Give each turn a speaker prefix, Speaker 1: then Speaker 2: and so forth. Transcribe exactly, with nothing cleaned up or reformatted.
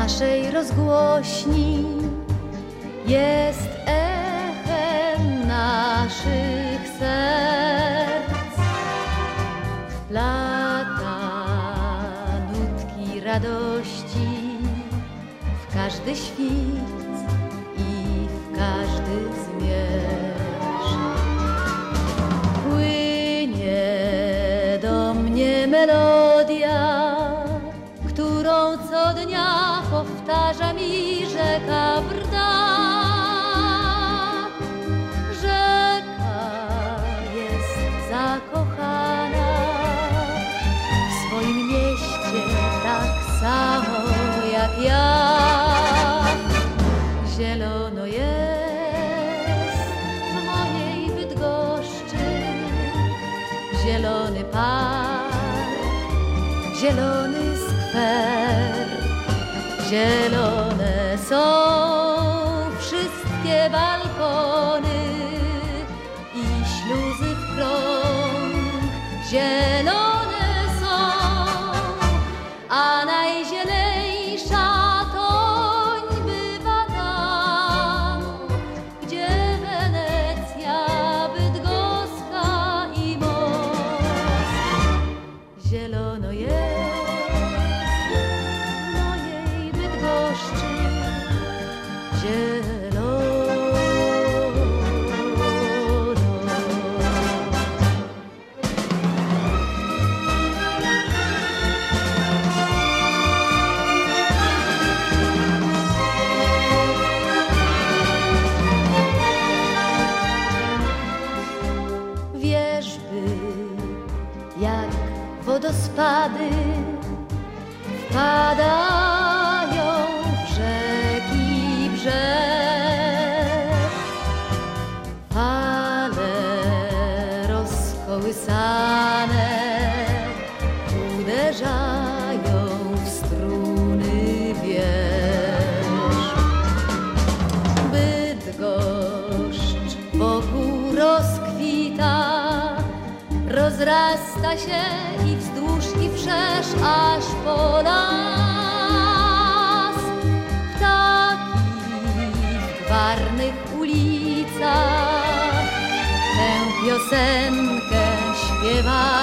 Speaker 1: naszej rozgłośni jest echem naszych serc. Lata nutki radości w każdy świt i w każdy zmierzch. Płynie do mnie melodia, którą co dnia powtarza mi rzeka Brda. Rzeka jest zakochana w swoim mieście tak samo jak ja. Zielono jest w mojej Bydgoszczy, zielony park, zielony skwer. Zielone są wszystkie balkony i śluzy w krąg. Zielone są, a najzieleńsza toń bywa tam, gdzie Wenecja bydgoska i most. Zielono jest zielono. Wierzby jak wodospady wpadają w rzeki brzeg. Fale rozkołysane uderzają w struny wież. Bydgoszcz wokół rozkwita, rozrasta się i wzdłuż i wszerz aż po las. Ptaki w gwarnych ulicach tę piosenkę śpiewają.